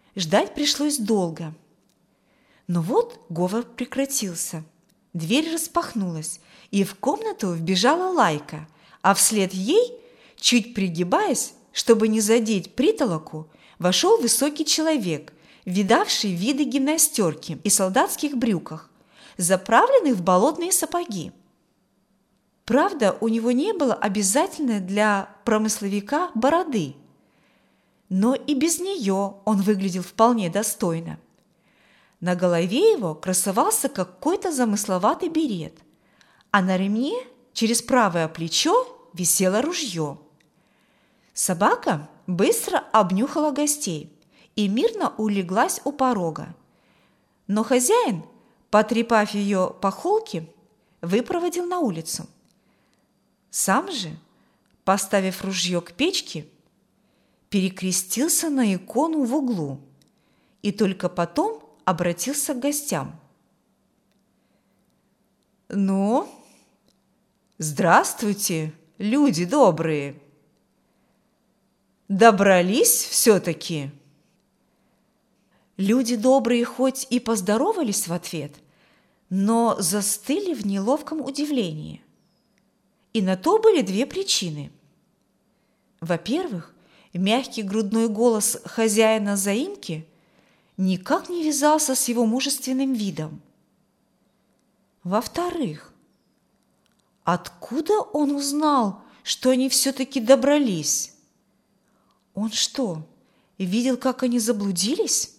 Ждать пришлось долго. Но вот говор прекратился. Дверь распахнулась, и в комнату вбежала Лайка, а вслед ей, чуть пригибаясь, чтобы не задеть притолоку, вошел высокий человек, видавший виды гимнастерки и солдатских брюках, заправленных в болотные сапоги. Правда, у него не было обязательной для промысловика бороды, но и без нее он выглядел вполне достойно. На голове его красовался какой-то замысловатый берет, а на ремне через правое плечо висело ружье. Собака быстро обнюхала гостей и мирно улеглась у порога. Но хозяин, потрепав ее по холке, выпроводил на улицу. Сам же, поставив ружье к печке, перекрестился на икону в углу и только потом обратился к гостям. «Ну, здравствуйте, люди добрые! Добрались все-таки?» Люди добрые хоть и поздоровались в ответ, но застыли в неловком удивлении. И на то были две причины. Во-первых, мягкий грудной голос хозяина заимки никак не вязался с его мужественным видом. Во-вторых, откуда он узнал, что они все-таки добрались? Он что, видел, как они заблудились?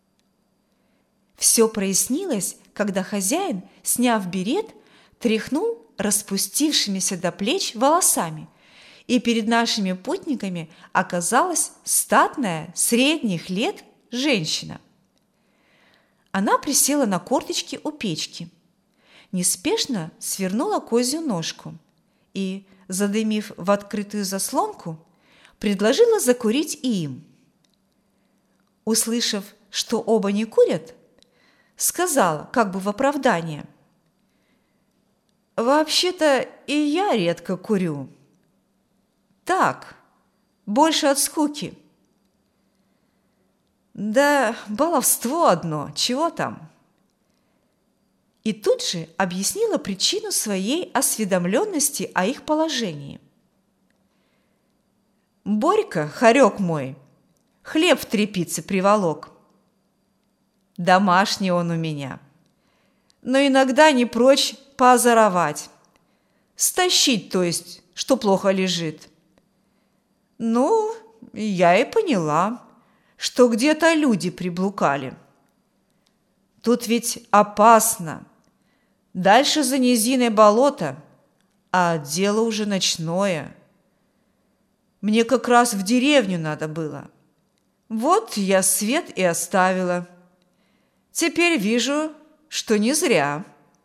Все прояснилось, когда хозяин, сняв берет, тряхнул распустившимися до плеч волосами, и перед нашими путниками оказалась статная, средних лет женщина. Она присела на корточки у печки, неспешно свернула козью ножку и, задымив в открытую заслонку, предложила закурить и им. Услышав, что оба не курят, сказала, как бы в оправдание: «Вообще-то и я редко курю. Так, больше от скуки. Да баловство одно, чего там?» И тут же объяснила причину своей осведомленности о их положении. «Борька, хорек мой, хлеб в тряпице приволок. Домашний он у меня, но иногда не прочь поозоровать. Стащить, то есть, что плохо лежит. Ну, я и поняла, что где-то люди приблукали. Тут ведь опасно. Дальше за низиной болото, а дело уже ночное. Мне как раз в деревню надо было. Вот я свет и оставила. Теперь вижу, что не зря.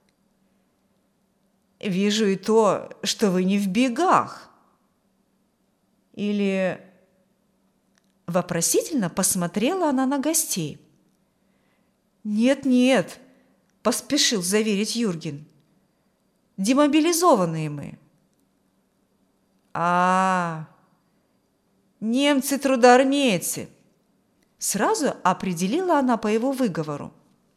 Вижу и то, что вы не в бегах. Или...» Вопросительно посмотрела она на гостей. «Нет-нет», – поспешил заверить Юрген. «Демобилизованные мы». Немцы-трудармейцы», – сразу определила она по его выговору.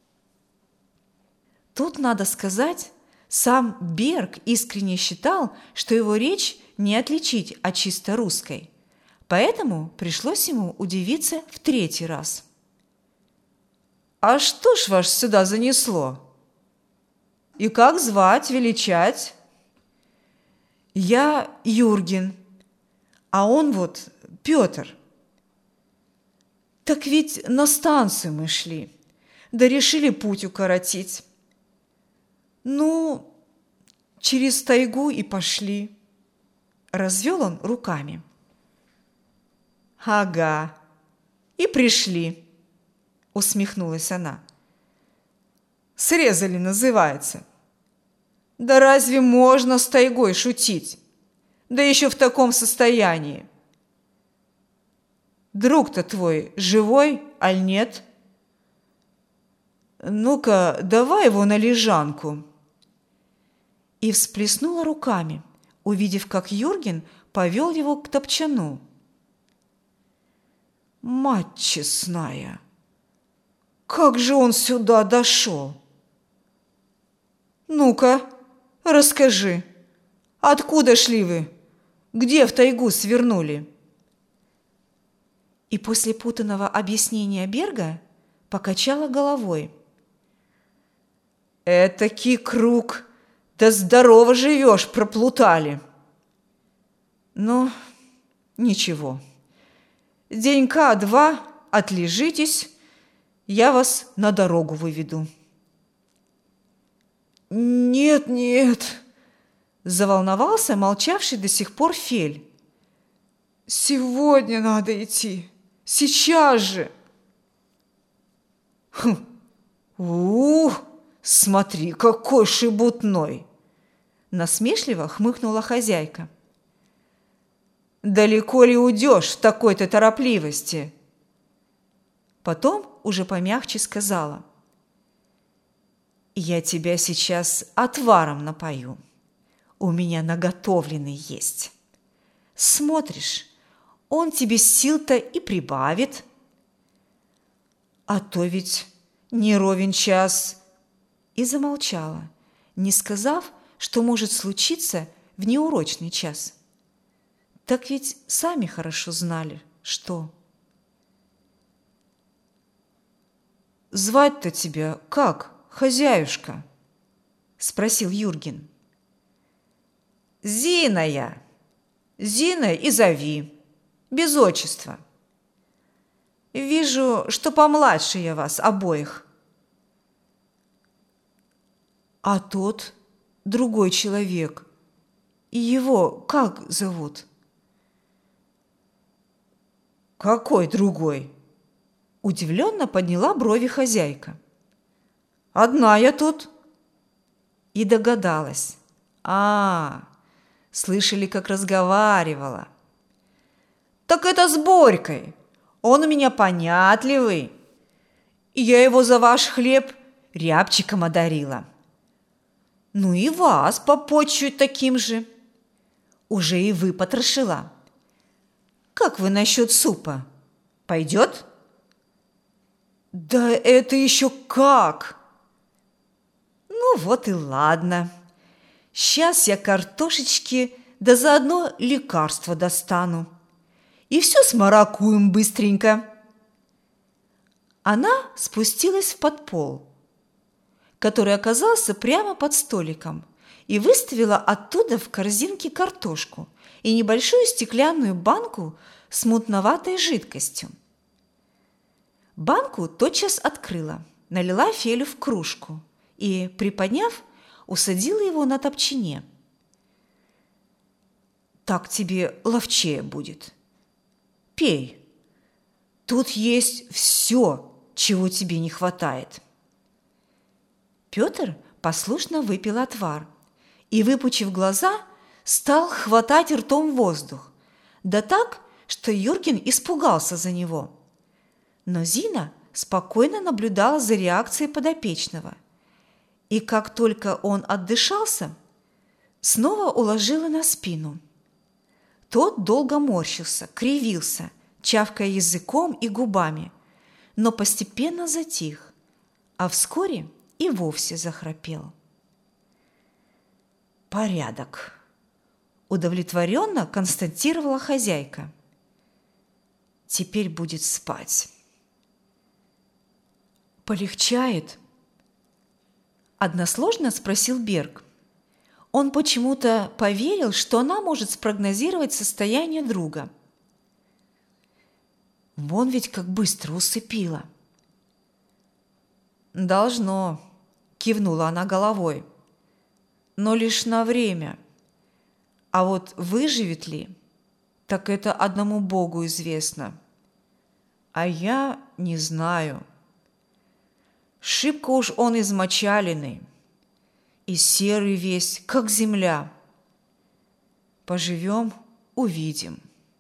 Тут, надо сказать, сам Берг искренне считал, что его речь не отличить от чисто русской, поэтому пришлось ему удивиться в третий раз. «А что ж вас сюда занесло? И как звать, величать?» «Я Юрген, а он вот Петр». «Так ведь на станцию мы шли, да решили путь укоротить. Ну, через тайгу и пошли». Развел он руками. «Ага, и пришли», – усмехнулась она. «Срезали, называется. Да разве можно с тайгой шутить? Да еще в таком состоянии. Друг-то твой живой, аль нет? Ну-ка, давай его на лежанку». И всплеснула руками, увидев, как Юрген повел его к топчану. «Мать честная!» Как же он сюда дошел? Ну-ка, расскажи, откуда шли вы? Где в тайгу свернули?» И после путанного объяснения Берга покачала головой. «Этакий круг, да здорово живешь, проплутали!» «Ну, ничего, денька два отлежитесь, я вас на дорогу выведу». «Нет, нет», – заволновался молчавший до сих пор Фель. «Сегодня надо идти, сейчас же». «Хм, смотри, какой шебутной!» – насмешливо хмыкнула хозяйка. «Далеко ли уйдешь в такой-то торопливости?» Потом уже помягче сказала: «Я тебя сейчас отваром напою. У меня наготовленный есть. Смотришь, он тебе сил-то и прибавит. А то ведь не ровен час». И замолчала, не сказав, что может случиться в неурочный час. Так ведь сами хорошо знали, что. «Звать-то тебя как, хозяюшка?» – спросил Юрген. «Зина я. Зина и зови, без отчества. Вижу, что помладше я вас обоих». «А тот, другой человек, его как зовут?» «Какой другой?» – удивленно подняла брови хозяйка. «Одна я тут». И догадалась. Слышали, как разговаривала. «Так это с Борькой. Он у меня понятливый. И я его за ваш хлеб рябчиком одарила. Ну и вас попотчуют таким же. Уже и вы потрошила. Как вы насчет супа? Пойдет?» «Да это еще как!» «Ну вот и ладно. Сейчас я картошечки, да заодно лекарства достану. И все смаракуем быстренько». Она спустилась в подпол, который оказался прямо под столиком, и выставила оттуда в корзинке картошку и небольшую стеклянную банку с мутноватой жидкостью. Банку тотчас открыла, налила Фелю в кружку и, приподняв, усадила его на топчине. «Так тебе ловчее будет. Пей. Тут есть все, чего тебе не хватает». Петр послушно выпил отвар и, выпучив глаза, стал хватать ртом воздух, да так, что Юрген испугался за него. Но Зина спокойно наблюдала за реакцией подопечного, и как только он отдышался, снова уложила на спину. Тот долго морщился, кривился, чавкая языком и губами, но постепенно затих, а вскоре и вовсе захрапел. «Порядок», – удовлетворенно констатировала хозяйка. «Теперь будет спать». «Полегчает?» – односложно спросил Берг. Он почему-то поверил, что она может спрогнозировать состояние друга. Вон ведь как быстро усыпила. «Должно», – кивнула она головой, – «но лишь на время. А вот выживет ли, так это одному Богу известно. А я не знаю. Шибко уж он измочаленный и серый весь, как земля. Поживем, увидим».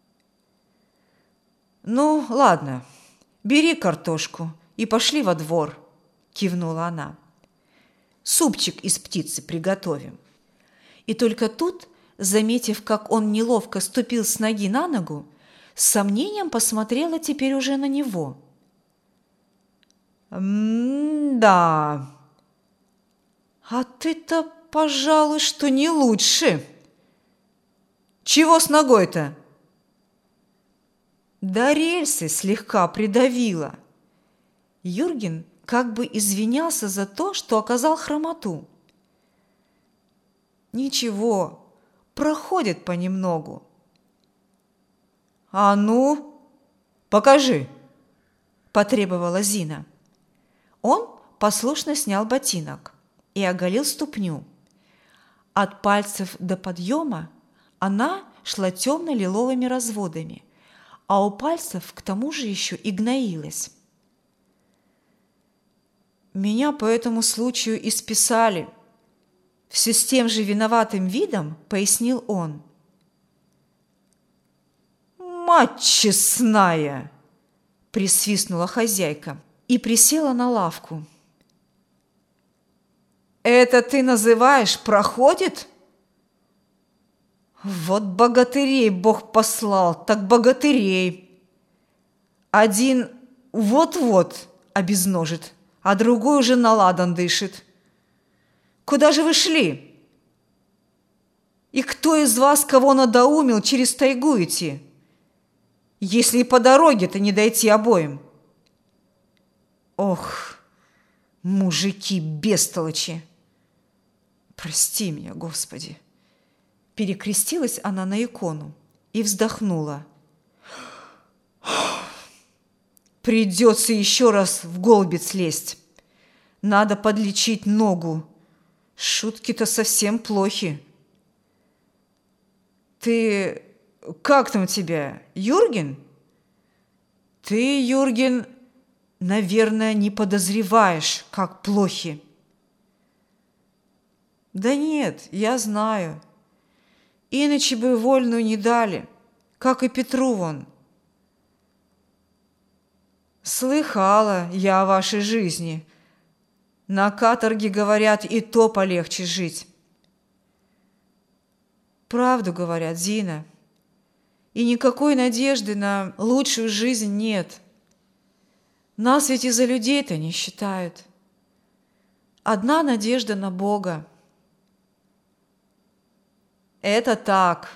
«Ну, ладно, бери картошку и пошли во двор», – кивнула она. «Супчик из птицы приготовим». И только тут, заметив, как он неловко ступил с ноги на ногу, с сомнением посмотрела теперь уже на него. Да. А ты-то, пожалуй, что не лучше. Чего с ногой-то? Да рельсы слегка придавило. Юрген как бы извинялся за то, что оказал хромоту. Ничего, проходит понемногу. А ну, покажи, потребовала Зина. Он послушно снял ботинок и оголил ступню. От пальцев до подъема она шла темно-лиловыми разводами, а у пальцев к тому же еще и гноилась. Меня по этому случаю и списали. Все с тем же виноватым видом пояснил он. «Мать честная!» – присвистнула хозяйка и присела на лавку. «Это ты называешь проходит?» «Вот богатырей Бог послал, так богатырей. Один вот-вот обезножит, а другой уже наладан дышит. Куда же вы шли? И кто из вас кого надоумил через тайгу идти, если и по дороге-то не дойти обоим? Ох, мужики бестолочи! Прости меня, Господи!» Перекрестилась она на икону и вздохнула. «Придется еще раз в голбец лезть. Надо подлечить ногу. Шутки-то совсем плохи. Ты... как там тебя, Юрген? Ты, Юрген, наверное, не подозреваешь, как плохи». «Да нет, я знаю. Иначе бы вольную не дали, как и Петру вон. Слыхала я о вашей жизни. На каторге, говорят, и то полегче жить». «Правду говорят, Зина. И никакой надежды на лучшую жизнь нет. Нас ведь и за людей-то не считают. Одна надежда на Бога». «Это так.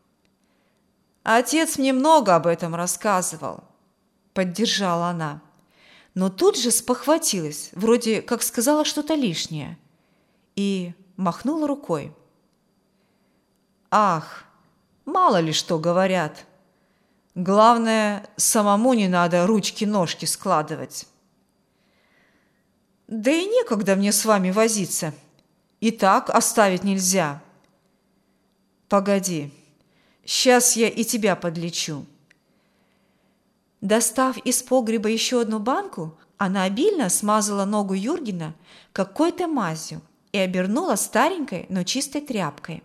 Отец мне много об этом рассказывал», – поддержала она. Но тут же спохватилась, вроде как сказала что-то лишнее, и махнула рукой. «Ах, мало ли что говорят. Главное, самому не надо ручки-ножки складывать». «Да и некогда мне с вами возиться. И так оставить нельзя». «Погоди, сейчас я и тебя подлечу». Достав из погреба еще одну банку, она обильно смазала ногу Юргена какой-то мазью и обернула старенькой, но чистой тряпкой.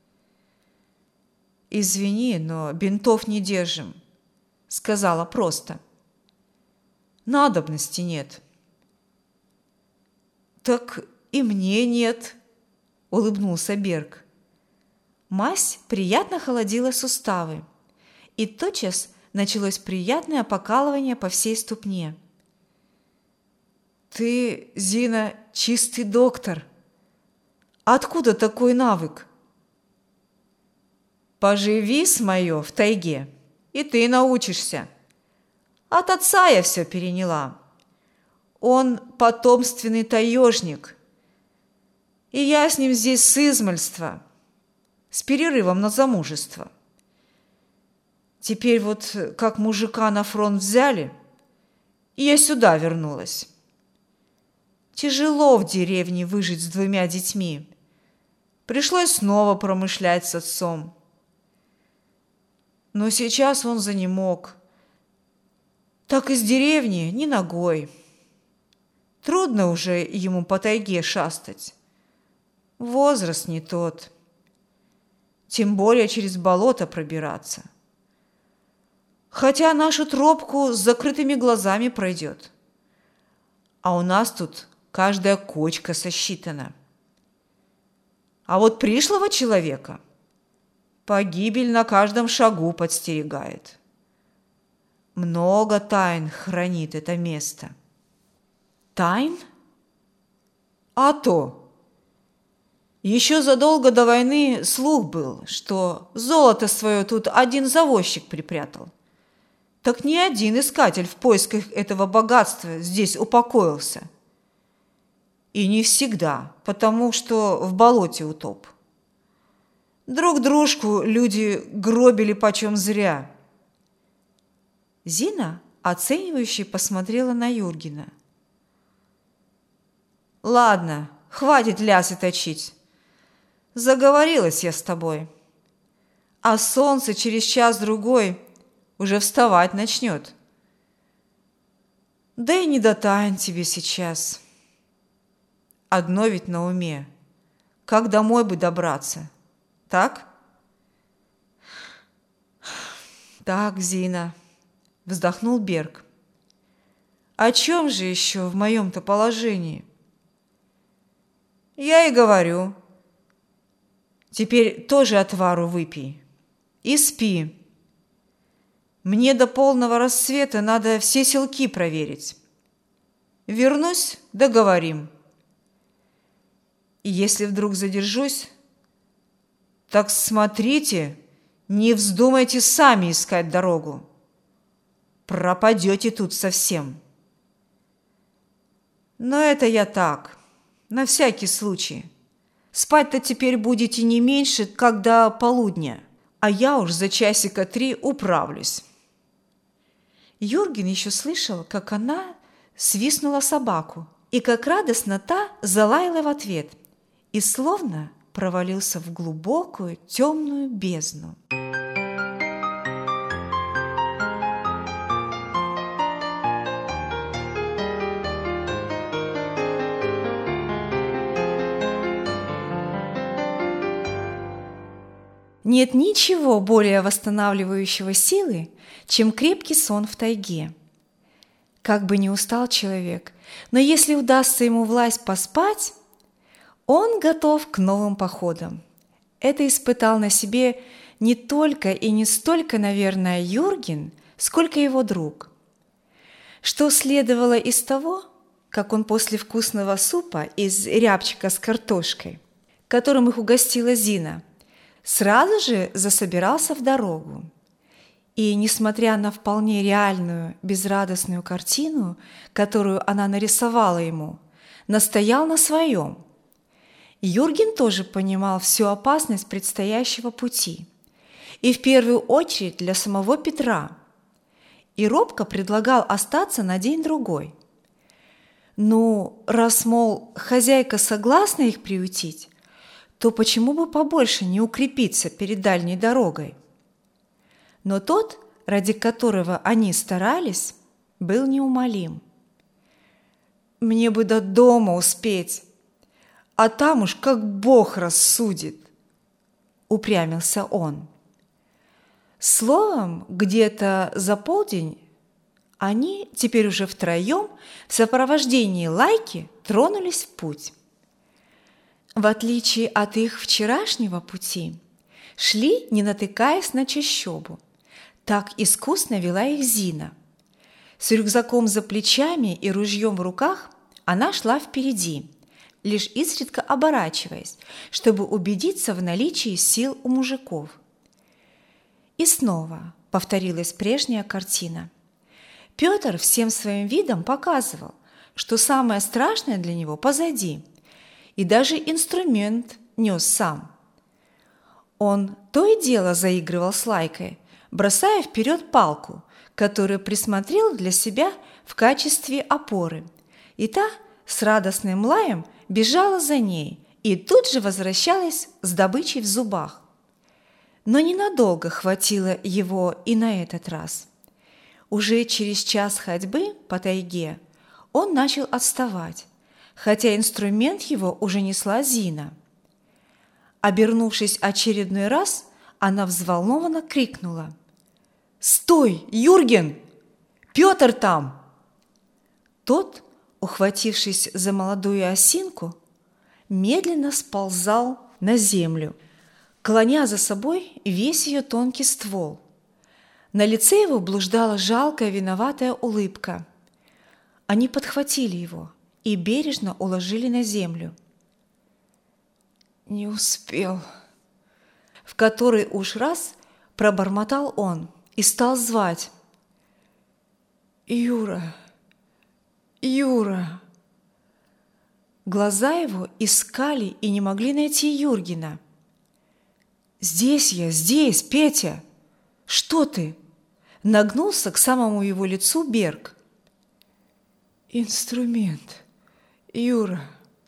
«Извини, но бинтов не держим», — сказала просто. «Надобности нет». «Так и мне нет», — улыбнулся Берг. Мазь приятно холодила суставы, и тотчас началось приятное покалывание по всей ступне. «Ты, Зина, чистый доктор. Откуда такой навык?» «Поживи с моё в тайге, и ты научишься. От отца я все переняла. Он потомственный таежник, и я с ним здесь с измальства, с перерывом на замужество. Теперь вот как мужика на фронт взяли, и я сюда вернулась. Тяжело в деревне выжить с 2 детьми. Пришлось снова промышлять с отцом. Но сейчас он занемог. Так из деревни ни ногой. Трудно уже ему по тайге шастать. Возраст не тот. Тем более через болото пробираться. Хотя нашу тропку с закрытыми глазами пройдет. А у нас тут каждая кочка сосчитана. А вот пришлого человека погибель на каждом шагу подстерегает. Много тайн хранит это место. Тайн? А то! Еще задолго до войны слух был, что золото свое тут один завозчик припрятал. Так ни один искатель в поисках этого богатства здесь упокоился. И не всегда, потому что в болоте утоп. Друг дружку люди гробили почем зря. Зина, оценивающе посмотрела на Юргена. Ладно, хватит лясы точить. Заговорилась я с тобой. А солнце через час-другой уже вставать начнет. Да и не до тайн тебе сейчас. Одно ведь на уме. Как домой бы добраться? Так? Так, Зина, вздохнул Берг. О чем же еще в моем-то положении? Я и говорю. Теперь тоже отвару выпей и спи. Мне до полного рассвета надо все селки проверить. Вернусь, договорим. И если вдруг задержусь, так смотрите, не вздумайте сами искать дорогу. Пропадете тут совсем. Но это я так, на всякий случай. Спать-то теперь будете не меньше, как до полудня, а я уж за часика 3 управлюсь. Юрген еще слышал, как она свистнула собаку, и как радостно та залаяла в ответ, и словно провалился в глубокую темную бездну. Нет ничего более восстанавливающего силы, чем крепкий сон в тайге. Как бы ни устал человек, но если удастся ему власть поспать, он готов к новым походам. Это испытал на себе не только и не столько, наверное, Юрген, сколько его друг. Что следовало из того, как он после вкусного супа из рябчика с картошкой, которым их угостила Зина, сразу же засобирался в дорогу. И, несмотря на вполне реальную, безрадостную картину, которую она нарисовала ему, настоял на своем. Юрген тоже понимал всю опасность предстоящего пути, и в первую очередь для самого Петра, и робко предлагал остаться на день-другой. Ну, раз, мол, хозяйка согласна их приютить, то почему бы побольше не укрепиться перед дальней дорогой? Но тот, ради которого они старались, был неумолим. «Мне бы до дома успеть, а там уж как Бог рассудит», — упрямился он. Словом, где-то за полдень они, теперь уже втроем, в сопровождении Лайки тронулись в путь. В отличие от их вчерашнего пути, шли, не натыкаясь на чащобу. Так искусно вела их Зина. С рюкзаком за плечами и ружьем в руках она шла впереди, лишь изредка оборачиваясь, чтобы убедиться в наличии сил у мужиков. И снова повторилась прежняя картина. Петр всем своим видом показывал, что самое страшное для него позади, и даже инструмент нес сам. Он то и дело заигрывал с Лайкой, бросая вперед палку, которую присмотрел для себя в качестве опоры, и та с радостным лаем бежала за ней и тут же возвращалась с добычей в зубах. Но ненадолго хватило его и на этот раз. Уже через час ходьбы по тайге он начал отставать, хотя инструмент его уже несла Зина. Обернувшись очередной раз, она взволнованно крикнула: «Стой, Юрген! Петр там!» Тот, ухватившись за молодую осинку, медленно сползал на землю, клоня за собой весь ее тонкий ствол. На лице его блуждала жалкая виноватая улыбка. Они подхватили его и бережно уложили на землю. «Не успел», — в который уж раз пробормотал он и стал звать. «Юра! Юра!» Глаза его искали и не могли найти Юргена. «Здесь я, здесь, Петя! Что ты?» Нагнулся к самому его лицу Берг. «Инструмент, Юра.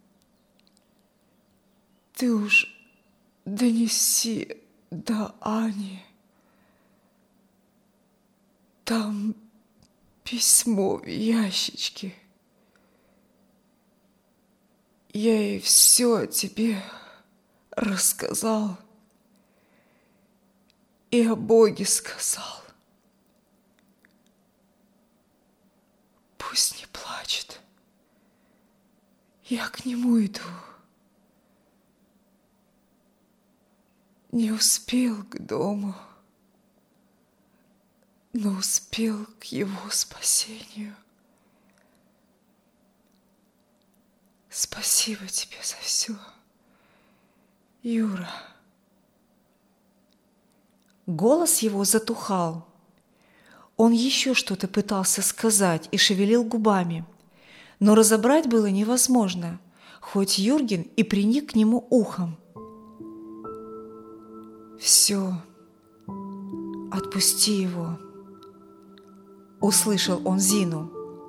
Ты уж донеси до Ани. Там письмо в ящичке. Я ей все о тебе рассказал и о Боге сказал. Пусть не плачет. Я к нему иду. Не успел к дому, но успел к его спасению. Спасибо тебе за все, Юра». Голос его затухал. Он еще что-то пытался сказать и шевелил губами, но разобрать было невозможно, хоть Юрген и приник к нему ухом. «Все, отпусти его», — услышал он Зину.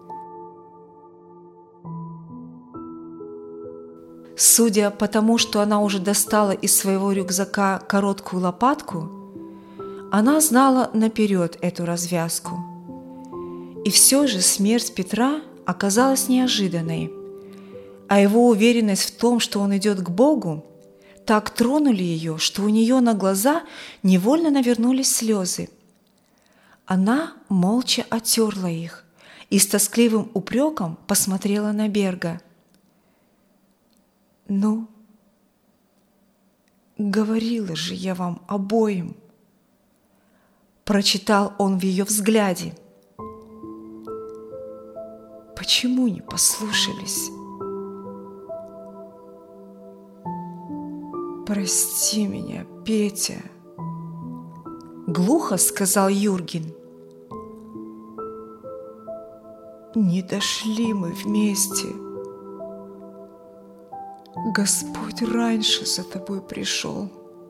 Судя по тому, что она уже достала из своего рюкзака короткую лопатку, она знала наперед эту развязку. И все же смерть Петра оказалась неожиданной, а его уверенность в том, что он идет к Богу, так тронули ее, что у нее на глаза невольно навернулись слезы. Она молча оттерла их и с тоскливым упреком посмотрела на Берга. «Ну, говорила же я вам обоим», — прочитал он в ее взгляде. «Почему не послушались?» «Прости меня, Петя», — глухо сказал Юрген. «Не дошли мы вместе. Господь раньше за тобой пришел».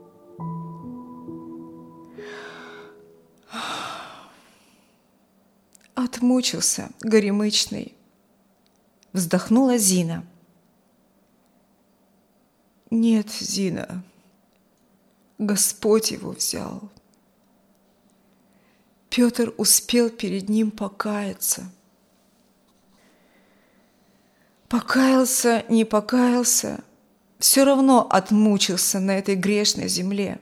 «Отмучился, горемычный», — вздохнула Зина. «Нет, Зина, Господь его взял. Петр успел перед ним покаяться. Покаялся, не покаялся, все равно отмучился на этой грешной земле.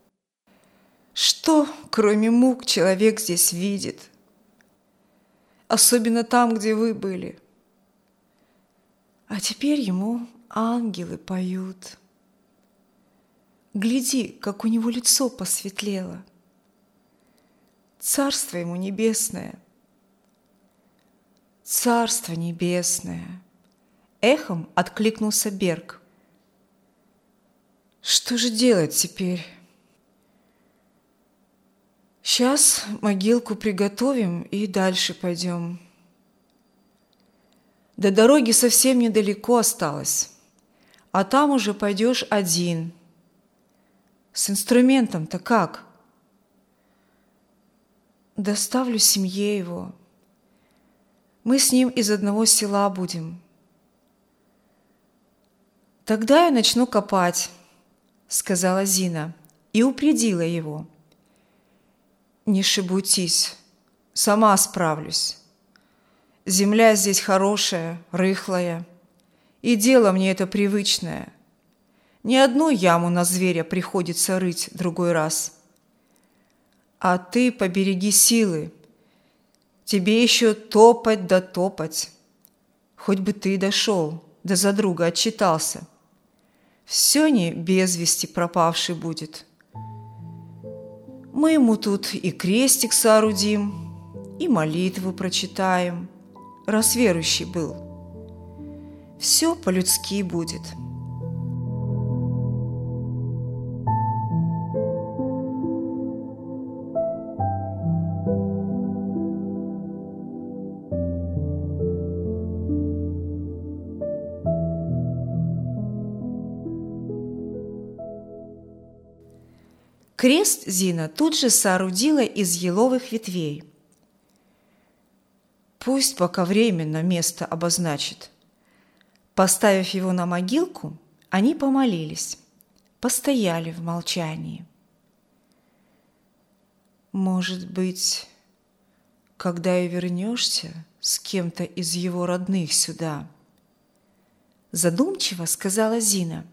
Что, кроме мук, человек здесь видит? Особенно там, где вы были. А теперь ему ангелы поют. Гляди, как у него лицо посветлело. Царство ему небесное. Царство небесное. Эхом откликнулся Берг. Что же делать теперь? Сейчас могилку приготовим и дальше пойдем. До дороги совсем недалеко осталось, а там уже пойдешь один. С инструментом-то как? Доставлю семье его. Мы с ним из одного села будем. Тогда я начну копать, сказала Зина и упредила его. Не шебутись, сама справлюсь. Земля здесь хорошая, рыхлая, и дело мне это привычное. Ни одну яму на зверя приходится рыть другой раз. А ты побереги силы. Тебе еще топать да топать. Хоть бы ты дошел, да за друга отчитался. Все не без вести пропавший будет. Мы ему тут и крестик соорудим, и молитву прочитаем, раз верующий был. все по-людски будет. Крест Зина тут же соорудила из еловых ветвей. Пусть пока временно место обозначит. Поставив его на могилку, они помолились, постояли в молчании. Может быть, когда и вернешься с кем-то из его родных сюда, задумчиво сказала Зина.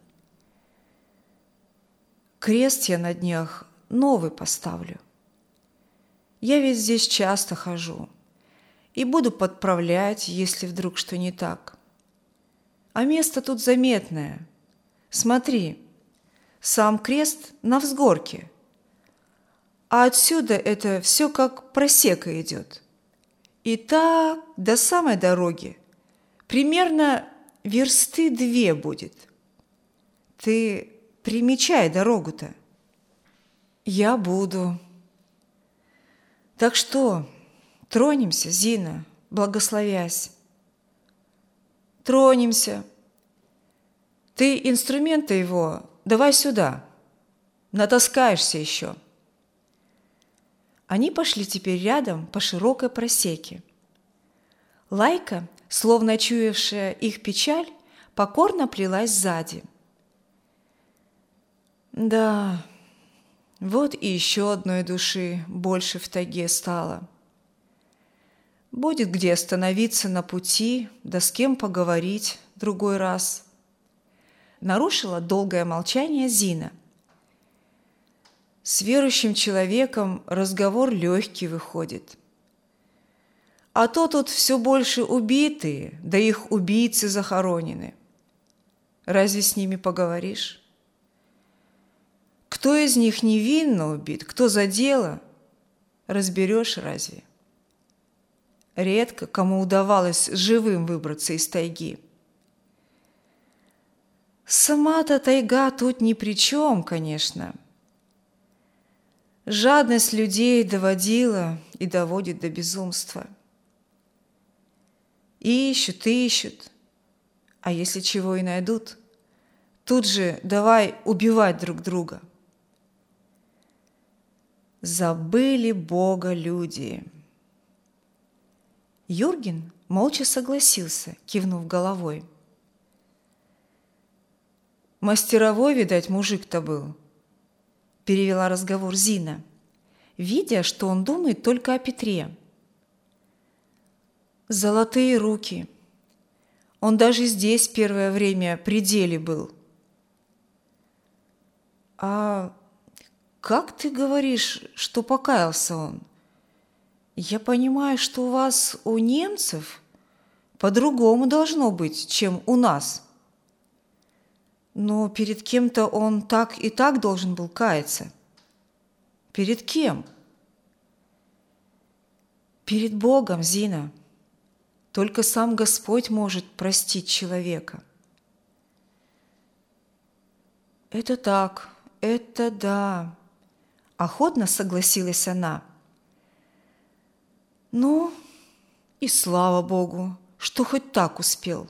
Крест я на днях новый поставлю. Я ведь здесь часто хожу и буду подправлять, если вдруг что не так. А место тут заметное. Смотри, сам крест на взгорке, а отсюда это все как просека идет. И так до самой дороги примерно версты 2 будет. Ты примечай дорогу-то. Я буду. Так что, тронемся, Зина, благословясь. Тронемся. Ты инструменты его давай сюда. Натаскаешься еще. Они пошли теперь рядом по широкой просеке. Лайка, словно чуявшая их печаль, покорно плелась сзади. Да, вот и еще одной души больше в тайге стало. Будет где остановиться на пути, да с кем поговорить другой раз. Нарушила долгое молчание Зина. С верующим человеком разговор легкий выходит. А то тут все больше убитые, да их убийцы захоронены. Разве с ними поговоришь? Кто из них невинно убит, кто за дело, разберешь разве? Редко кому удавалось живым выбраться из тайги. Сама-то тайга тут ни при чем, конечно. Жадность людей доводила и доводит до безумства. Ищут, ищут, а если чего и найдут, тут же давай убивать друг друга. Забыли Бога люди. Юрген молча согласился, кивнув головой. Мастеровой, видать, мужик-то был, перевела разговор Зина, видя, что он думает только о Петре. Золотые руки. Он даже здесь первое время при деле был. А как ты говоришь, что покаялся он? Я понимаю, что у вас, у немцев, по-другому должно быть, чем у нас. Но перед кем-то он так и так должен был каяться. Перед кем? Перед Богом, Зина. Только сам Господь может простить человека. Это так, это да. Охотно согласилась она. Ну, и слава Богу, что хоть так успел.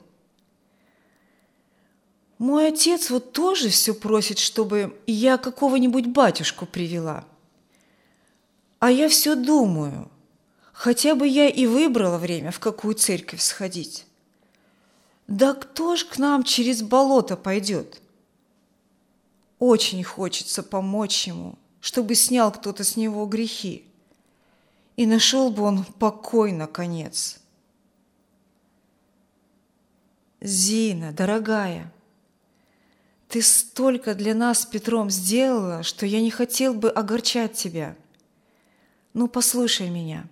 Мой отец вот тоже все просит, чтобы я какого-нибудь батюшку привела. А я все думаю, хотя бы я и выбрала время, в какую церковь сходить. Да кто ж к нам через болото пойдет? Очень хочется помочь ему, чтобы снял кто-то с него грехи. И нашел бы он покой, наконец. Зина, дорогая, ты столько для нас с Петром сделала, что я не хотел бы огорчать тебя. Ну, послушай меня.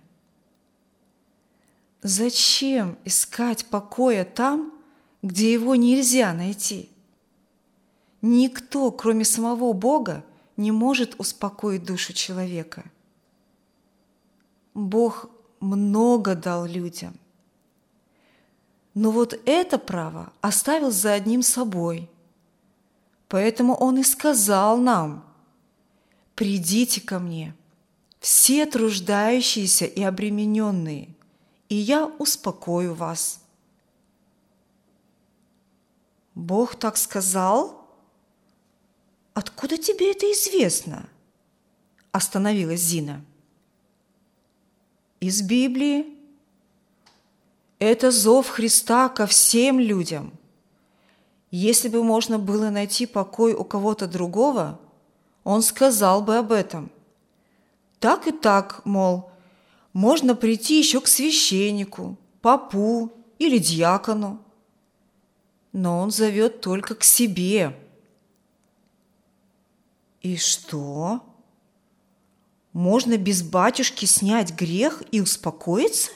Зачем искать покоя там, где его нельзя найти? Никто, кроме самого Бога, не может успокоить душу человека. Бог много дал людям. Но вот это право оставил за одним собой. Поэтому Он и сказал нам: «Придите ко мне, все труждающиеся и обремененные, и я успокою вас». Бог так сказал? Откуда тебе это известно? Остановилась Зина. Из Библии. Это зов Христа ко всем людям. Если бы можно было найти покой у кого-то другого, Он сказал бы об этом. Так и так, мол, можно прийти еще к священнику, попу или диакону. Но Он зовет только к себе. И что? Можно без батюшки снять грех и успокоиться?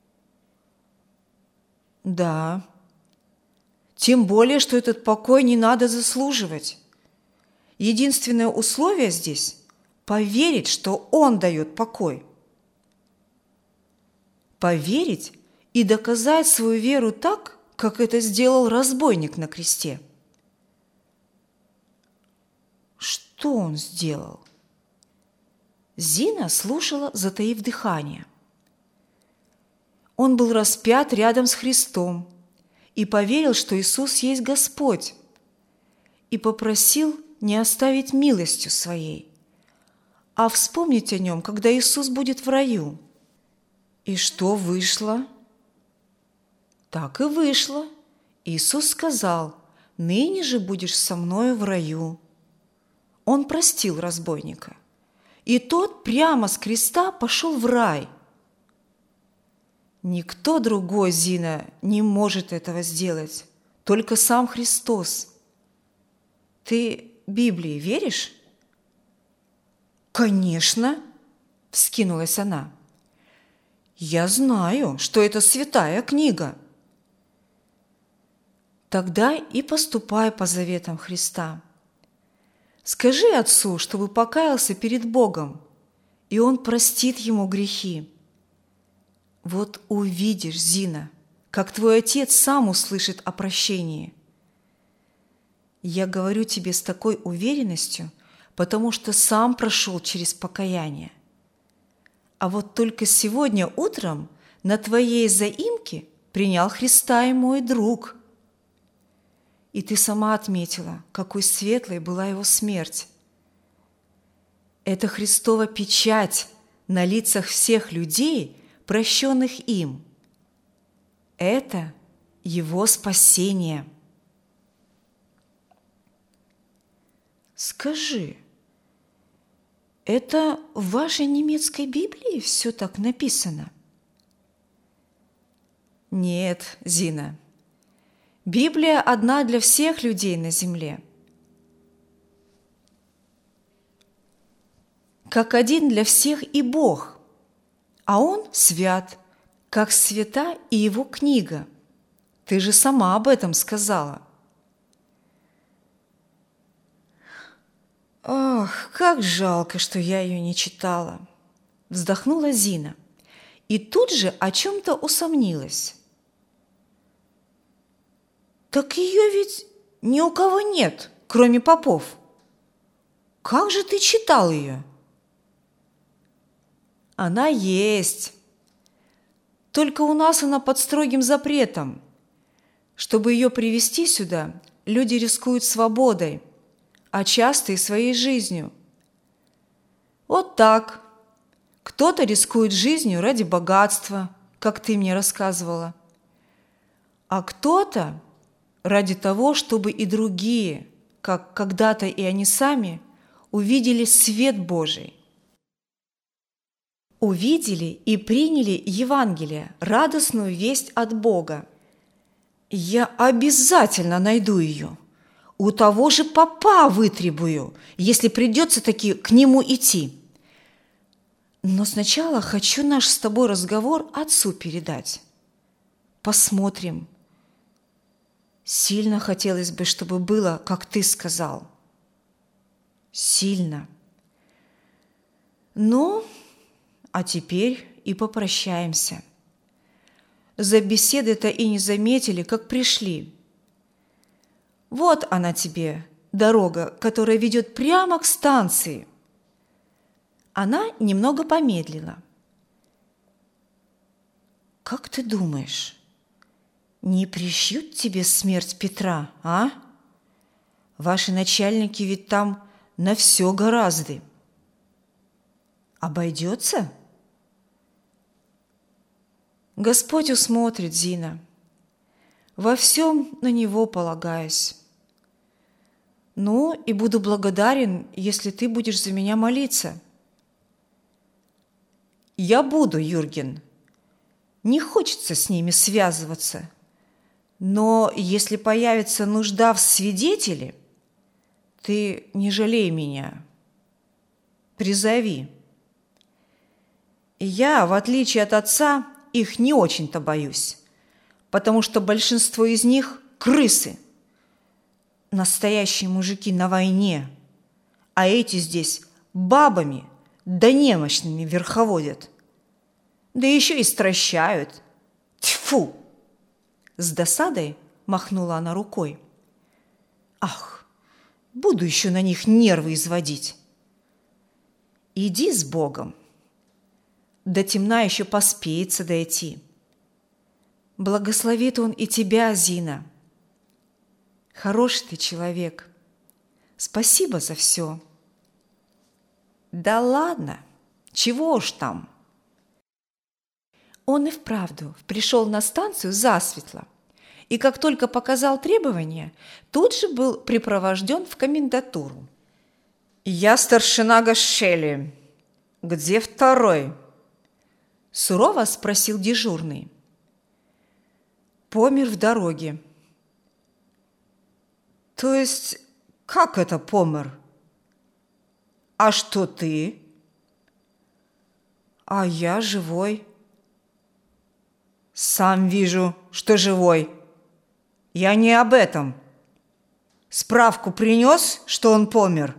Да. Тем более, что этот покой не надо заслуживать. Единственное условие здесь – поверить, что Он дает покой. Поверить и доказать свою веру так, как это сделал разбойник на кресте. Что он сделал? Зина слушала, затаив дыхание. Он был распят рядом с Христом и поверил, что Иисус есть Господь, и попросил не оставить милостью своей, а вспомнить о Нем, когда Иисус будет в раю. И что вышло? Так и вышло. Иисус сказал: «Ныне же будешь со мною в раю». Он простил разбойника, и тот прямо с креста пошел в рай. Никто другой, Зина, не может этого сделать, только сам Христос. Ты Библии веришь? Конечно, вскинулась она. Я знаю, что это святая книга. Тогда и поступай по заветам Христа. Скажи отцу, чтобы покаялся перед Богом, и он простит ему грехи. Вот увидишь, Зина, как твой отец сам услышит о прощении. Я говорю тебе с такой уверенностью, потому что сам прошел через покаяние. А вот только сегодня утром на твоей заимке принял Христа и мой друг. И ты сама отметила, какой светлой была его смерть. Это Христова печать на лицах всех людей, прощенных им. Это его спасение. Скажи, это в вашей немецкой Библии все так написано? Нет, Зина. Библия одна для всех людей на земле. Как один для всех и Бог, а Он свят, как свята и Его книга. Ты же сама об этом сказала. Ох, как жалко, что я ее не читала, вздохнула Зина и тут же о чем-то усомнилась. Так ее ведь ни у кого нет, кроме попов. Как же ты читал ее? Она есть. Только у нас она под строгим запретом. Чтобы ее привести сюда, люди рискуют свободой, а часто и своей жизнью. Вот так. Кто-то рискует жизнью ради богатства, как ты мне рассказывала, а кто-то ради того, чтобы и другие, как когда-то и они сами, увидели свет Божий. Увидели и приняли Евангелие, радостную весть от Бога. Я обязательно найду ее. У того же попа вытребую, если придется таки к нему идти. Но сначала хочу наш с тобой разговор отцу передать. Посмотрим. Сильно хотелось бы, чтобы было, как ты сказал. Сильно. Ну, а теперь и попрощаемся. За беседой-то и не заметили, как пришли. Вот она тебе, дорога, которая ведет прямо к станции. Она немного помедлила. Как ты думаешь, не пришьют тебе смерть Петра, а? Ваши начальники ведь там на все гораздо. Обойдется? Господь усмотрит, Зина. Во всем на Него полагаюсь. Ну, и буду благодарен, если ты будешь за меня молиться. Я буду, Юрген. Не хочется с ними связываться. Но если появится нужда в свидетеле, ты не жалей меня. Призови. Я, в отличие от отца, их не очень-то боюсь, потому что большинство из них – крысы. Настоящие мужики на войне, а эти здесь бабами да немощными верховодят. Да еще и стращают. Тьфу! С досадой махнула она рукой. Ах, буду еще на них нервы изводить. Иди с Богом. До темна еще поспеется дойти. Благословит Он и тебя, Зина. Хороший ты человек. Спасибо за все. Да ладно, чего уж там. Он и вправду пришел на станцию засветло, и как только показал требования, тут же был припровожден в комендатуру. «Я старшина Гашели. Где второй?» – сурово спросил дежурный. «Помер в дороге». «То есть, как это помер? А что ты?» «А я живой». «Сам вижу, что живой. Я не об этом. Справку принес, что он помер?»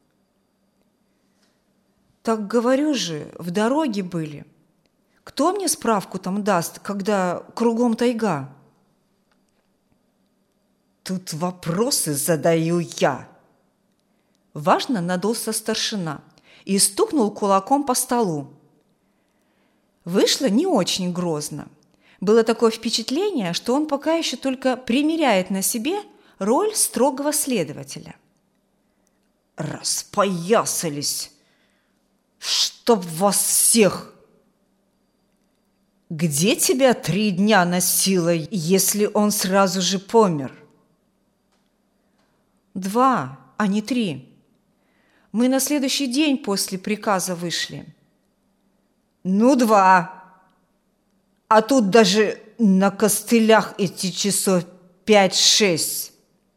«Так говорю же, в дороге были. Кто мне справку там даст, когда кругом тайга?» «Тут вопросы задаю я». Важно надулся старшина и стукнул кулаком по столу. Вышло не очень грозно. Было такое впечатление, что он пока еще только примеряет на себе роль строгого следователя. «Распоясались! Чтоб вас всех! Где тебя 3 дня носило, если он сразу же помер?» 2, а не 3. Мы на следующий день после приказа вышли. «Ну, 2. А тут даже на костылях идти часов 5-6.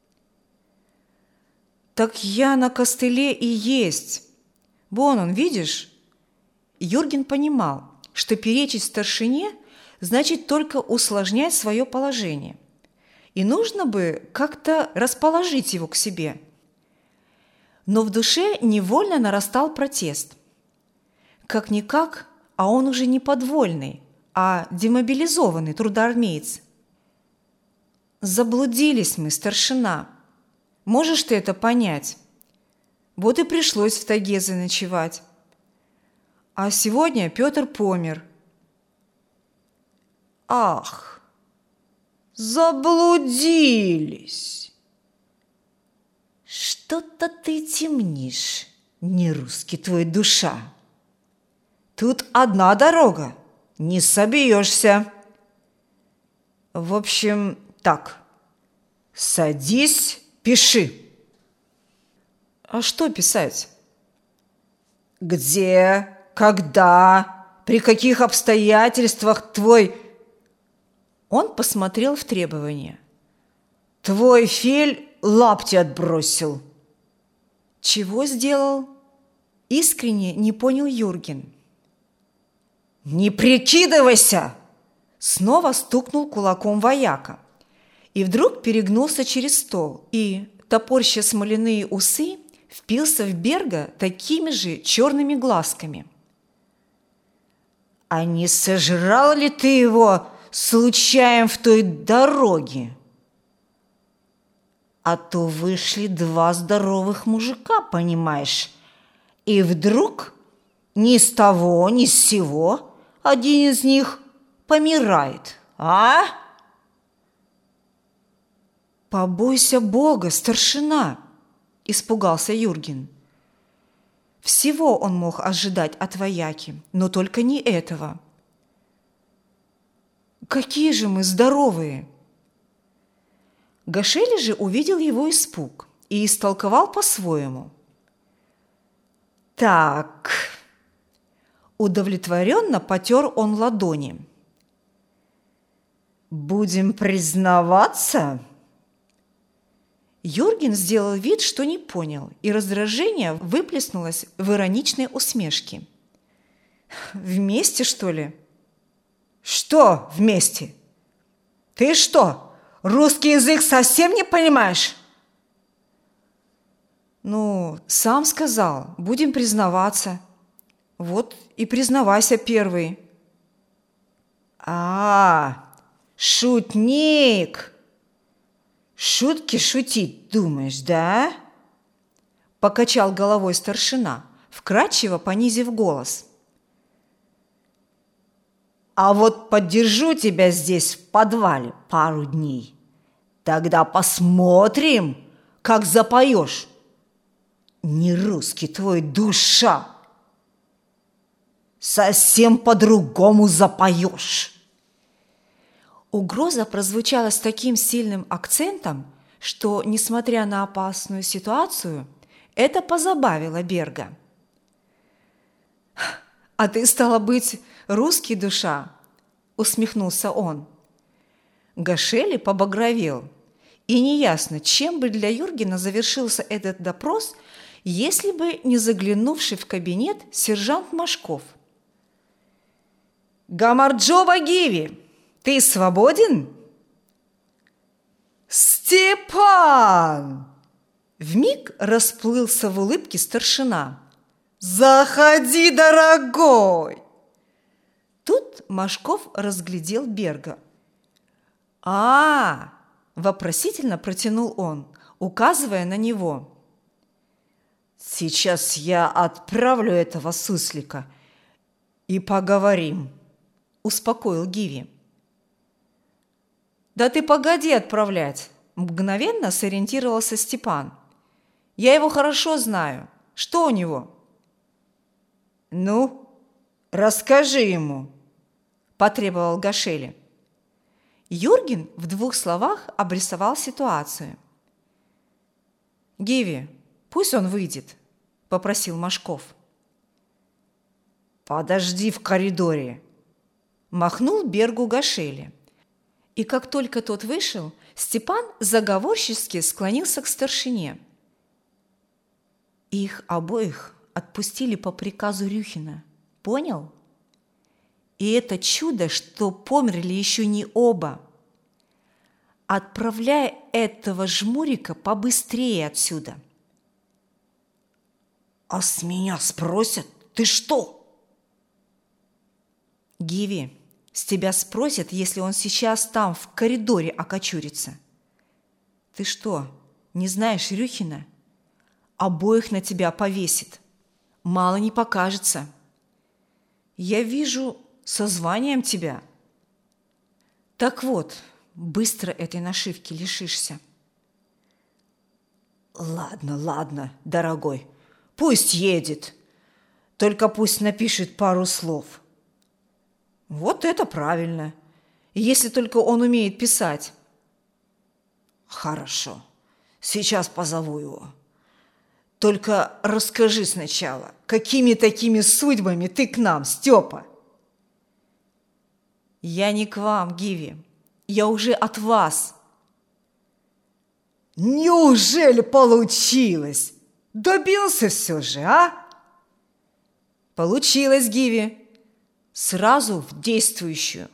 «Так я на костыле и есть. Вон он, видишь?» Юрген понимал, что перечить старшине значит только усложнять свое положение. И нужно бы как-то расположить его к себе. Но в душе невольно нарастал протест. Как-никак, а он уже не подвольный, а демобилизованный трудоармеец. «Заблудились мы, старшина. Можешь ты это понять? Вот и пришлось в тайге заночевать. А сегодня Петр помер». «Ах, заблудились! Что-то ты темнишь, не русский твой душа. Тут одна дорога, не собьешься. В общем, так, садись, пиши». «А что писать?» «Где, когда, при каких обстоятельствах твой...» Он посмотрел в требования. «Твой фель лапти отбросил». «Чего сделал?» Искренне не понял Юрген. «Не прикидывайся!» Снова стукнул кулаком вояка. И вдруг перегнулся через стол и, топорща смоляные усы, впился в Берга такими же черными глазками. «А не сожрал ли ты его случаем в той дороге. А то вышли два здоровых мужика, понимаешь, и вдруг ни с того, ни с сего один из них помирает, а? «Побойся Бога, старшина!» – испугался Юрген. Всего он мог ожидать от вояки, но только не этого. «Какие же мы здоровые!» Гашели же увидел его испуг и истолковал по-своему. «Так...» Удовлетворенно потер он ладони. «Будем признаваться?» Юрген сделал вид, что не понял, и раздражение выплеснулось в ироничной усмешке. «Вместе, что ли?» «Что вместе? Ты что, русский язык совсем не понимаешь?» «Ну, сам сказал, будем признаваться. Вот и признавайся первый». Шутник! Шутки шутить думаешь, да?» Покачал головой старшина, вкрадчиво понизив голос. «А вот подержу тебя здесь в подвале пару дней. Тогда посмотрим, как запоешь. Не русский твой душа. Совсем по-другому запоешь». Угроза прозвучала с таким сильным акцентом, что, несмотря на опасную ситуацию, это позабавило Берга. «А ты, стало быть, русский, душа?» – усмехнулся он. Гашели побагровел, и неясно, чем бы для Юргена завершился этот допрос, если бы не заглянувший в кабинет сержант Машков. «Гамарджоба Гиви, ты свободен?» «Степан!» Вмиг расплылся в улыбке старшина. «Заходи, дорогой!» Тут Машков разглядел Берга. Вопросительно протянул он, указывая на него. «Сейчас я отправлю этого суслика и поговорим», – успокоил Гиви. «Да ты погоди отправлять!» – мгновенно сориентировался Степан. «Я его хорошо знаю. Что у него?» «Ну, расскажи ему», – потребовал Гашели. Юрген в 2 словах обрисовал ситуацию. «Гиви, пусть он выйдет», – попросил Машков. «Подожди в коридоре», – махнул Бергу Гашели. И как только тот вышел, Степан заговорчески склонился к старшине. Их обоих отпустили по приказу Рюхина. Понял? И это чудо, что померли еще не оба. Отправляй этого жмурика побыстрее отсюда. «А с меня спросят, ты что?» «Гиви, с тебя спросят, если он сейчас там в коридоре окочурится. Ты что, не знаешь Рюхина? Обоих на тебя повесит. Мало не покажется. Я вижу со званием тебя. Так вот, быстро этой нашивки лишишься». Ладно, дорогой, пусть едет. Только пусть напишет пару слов». «Вот это правильно, если только он умеет писать». «Хорошо, сейчас позову его. Только расскажи сначала, какими такими судьбами ты к нам, Степа?» «Я не к вам, Гиви, я уже от вас». «Неужели получилось? Добился все же, а?» «Получилось, Гиви. Сразу в действующую».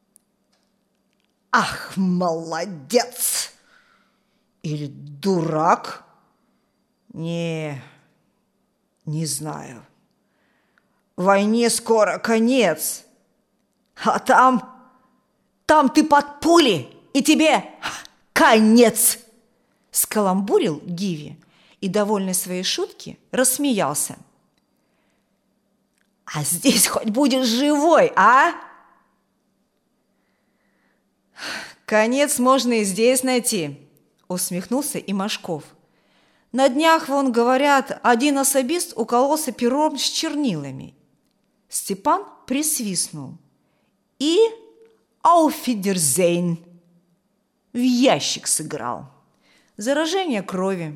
«Ах, молодец! Или дурак? Не знаю. Войне скоро конец, а там Там ты под пули, и тебе конец!» Скаламбурил Гиви и, довольный своей шутки, рассмеялся. «А здесь хоть будешь живой, а?» «Конец можно и здесь найти», – усмехнулся и Машков. «На днях, вон, говорят, один особист укололся пером с чернилами». Степан присвистнул и «Ауфидерзейн» в ящик сыграл. Заражение крови.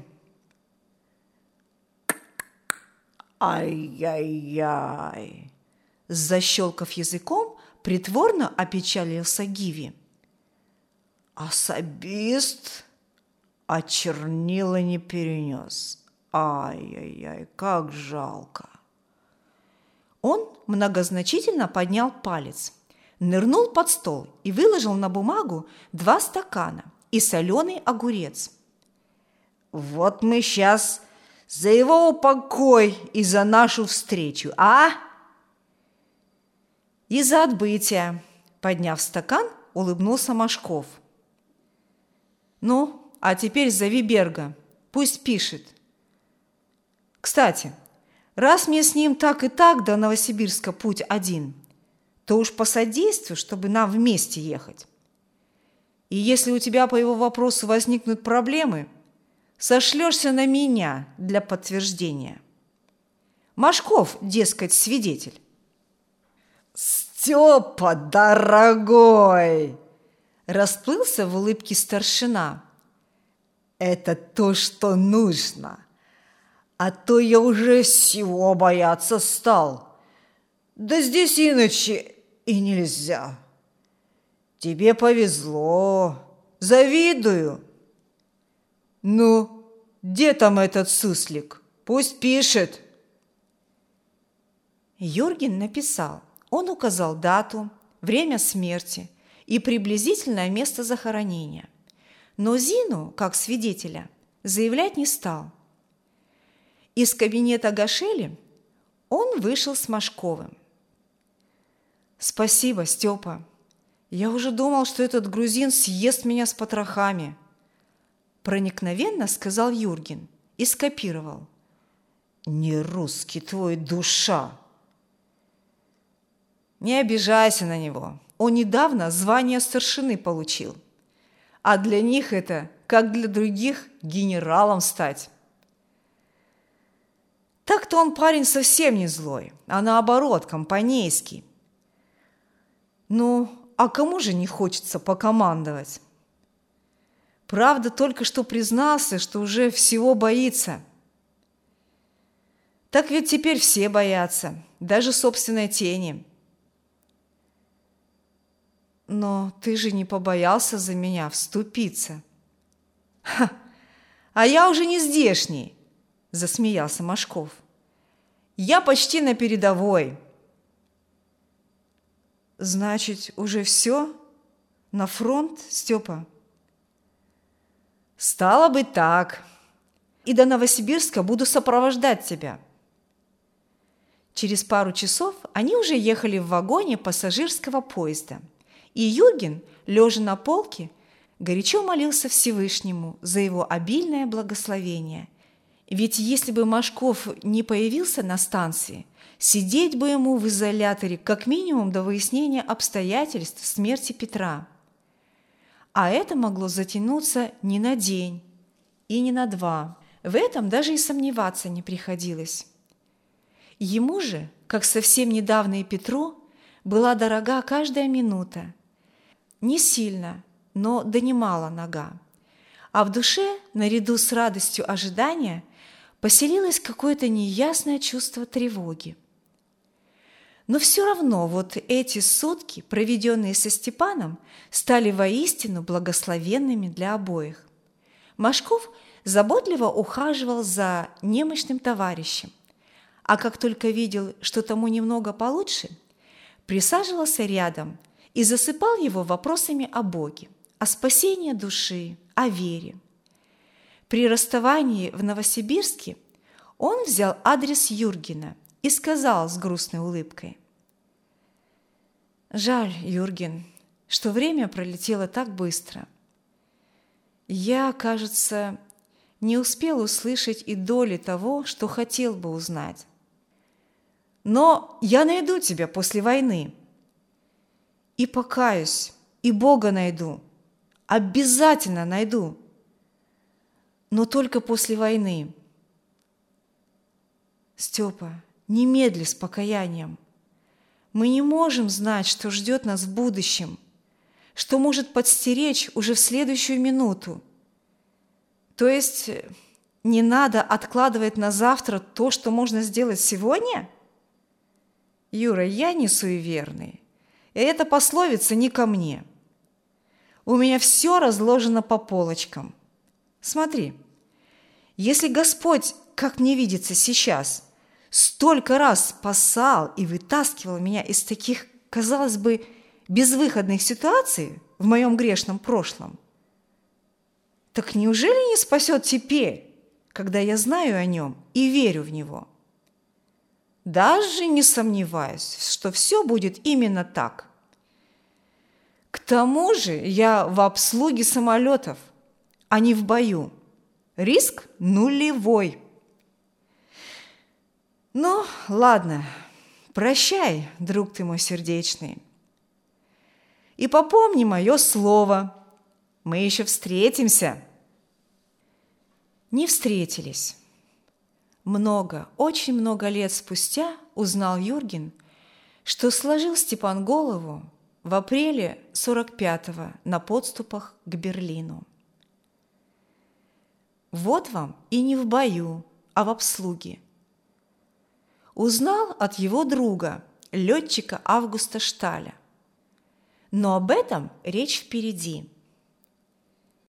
«Ай-яй-яй!» Защелкав языком, притворно опечалился Гиви. «Особист, а чернила не перенес. Ай-яй-яй, как жалко!» Он многозначительно поднял палец, нырнул под стол и выложил на бумагу 2 стакана и соленый огурец. «Вот мы сейчас за его упокой и за нашу встречу, а?» «И за отбытие», – подняв стакан, улыбнулся Машков. «Ну, а теперь зови Берга, пусть пишет. Кстати, раз мне с ним так и так до Новосибирска путь один, то уж посодействуй, чтобы нам вместе ехать. И если у тебя по его вопросу возникнут проблемы, сошлешься на меня для подтверждения. Машков, дескать, свидетель». «Степа, дорогой!» Расплылся в улыбке старшина. «Это то, что нужно. А то я уже всего бояться стал. Да здесь иначе и нельзя. Тебе повезло. Завидую». «Ну, где там этот суслик? Пусть пишет». Юрген написал. Он указал дату, время смерти и приблизительное место захоронения. Но Зину, как свидетеля, заявлять не стал. Из кабинета Гашели он вышел с Машковым. «Спасибо, Степа. Я уже думал, что этот грузин съест меня с потрохами», проникновенно сказал Юрген и скопировал. «Не русский твой душа». «Не обижайся на него. Он недавно звание старшины получил. А для них это, как для других, генералом стать». Так-то он парень совсем не злой, а наоборот, компанейский. Ну, а кому же не хочется покомандовать? Правда, только что признался, что уже всего боится. Так ведь теперь все боятся, даже собственной тени. Но ты же не побоялся за меня вступиться. «Ха! А я уже не здешний», – засмеялся Машков. «Я почти на передовой». «Значит, уже все? На фронт, Степа?» «Стало быть, так. И до Новосибирска буду сопровождать тебя». Через пару часов они уже ехали в вагоне пассажирского поезда. И Юрген, лежа на полке, горячо молился Всевышнему за его обильное благословение. Ведь если бы Машков не появился на станции, сидеть бы ему в изоляторе как минимум до выяснения обстоятельств смерти Петра. А это могло затянуться не на день и не на 2. В этом даже и сомневаться не приходилось. Ему же, как совсем недавно и Петру, была дорога каждая минута. Не сильно, но донимала нога. А в душе, наряду с радостью ожидания, поселилось какое-то неясное чувство тревоги. Но все равно вот эти сутки, проведенные со Степаном, стали воистину благословенными для обоих. Машков заботливо ухаживал за немощным товарищем, а как только видел, что тому немного получше, присаживался рядом и засыпал его вопросами о Боге, о спасении души, о вере. При расставании в Новосибирске он взял адрес Юргена и сказал с грустной улыбкой: «Жаль, Юрген, что время пролетело так быстро. Я, кажется, не успел услышать и доли того, что хотел бы узнать. Но я найду тебя после войны. И покаюсь, и Бога найду. Обязательно найду. Но только после войны. Степа, не медли с покаянием. Мы не можем знать, что ждет нас в будущем, что может подстеречь уже в следующую минуту. То есть не надо откладывать на завтра то, что можно сделать сегодня? Юра, я не суеверный, и эта пословица не ко мне. У меня все разложено по полочкам. Смотри, если Господь, как мне видится сейчас, столько раз спасал и вытаскивал меня из таких, казалось бы, безвыходных ситуаций в моем грешном прошлом, так неужели не спасет теперь, когда я знаю о нем и верю в него? Даже не сомневаюсь, что все будет именно так. К тому же я в обслуге самолетов, а не в бою. Риск нулевой. Ну, ладно, прощай, друг ты мой сердечный. И попомни мое слово, мы еще встретимся. Не встретились. Очень много лет спустя узнал Юрген, что сложил Степан голову в апреле 45-го на подступах к Берлину. Вот вам и не в бою, а в обслуге. Узнал от его друга, летчика Августа Шталя. Но об этом речь впереди.